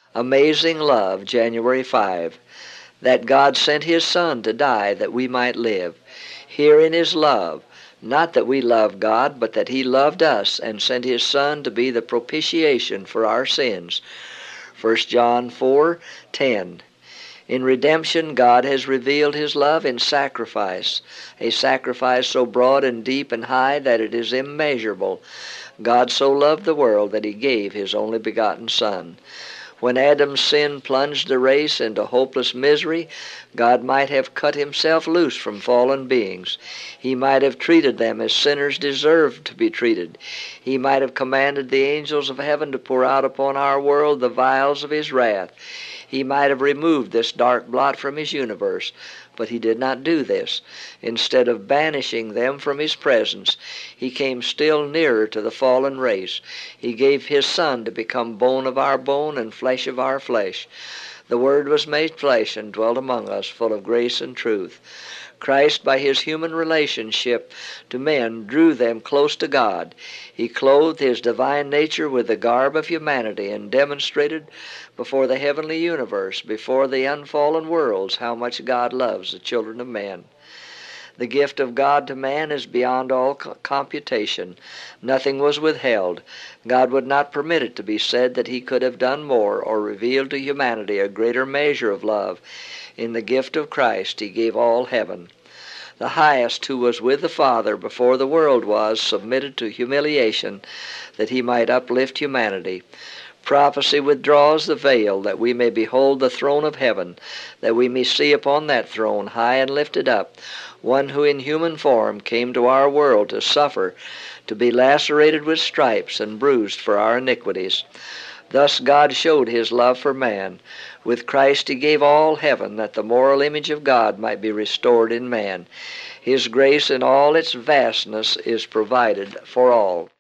Amazing love, January 5. That God sent his Son to die that we might live. Herein is love, not that we loved God, but that he loved us and sent his Son to be the propitiation for our sins. 1 John 4:10. In redemption, God has revealed his love in sacrifice, a sacrifice so broad and deep and high that it is immeasurable. God so loved the world that he gave his only begotten Son. When Adam's sin plunged the race into hopeless misery, God might have cut himself loose from fallen beings. He might have treated them as sinners deserved to be treated. He might have commanded the angels of heaven to pour out upon our world the vials of his wrath. He might have removed this dark blot from his universe, but he did not do this. Instead of banishing them from his presence, he came still nearer to the fallen race. He gave his Son to become bone of our bone and flesh of our flesh. The Word was made flesh and dwelt among us, full of grace and truth. Christ, by his human relationship to men, drew them close to God. He clothed his divine nature with the garb of humanity and demonstrated before the heavenly universe, before the unfallen worlds, how much God loves the children of men. The gift of God to man is beyond all computation. Nothing was withheld. God would not permit it to be said that he could have done more or revealed to humanity a greater measure of love. In the gift of Christ he gave all heaven. The highest, who was with the Father before the world was, submitted to humiliation that he might uplift humanity. Prophecy withdraws the veil that we may behold the throne of heaven, that we may see upon that throne, high and lifted up, one who in human form came to our world to suffer, to be lacerated with stripes and bruised for our iniquities. Thus God showed his love for man. With Christ he gave all heaven, that the moral image of God might be restored in man. His grace in all its vastness is provided for all.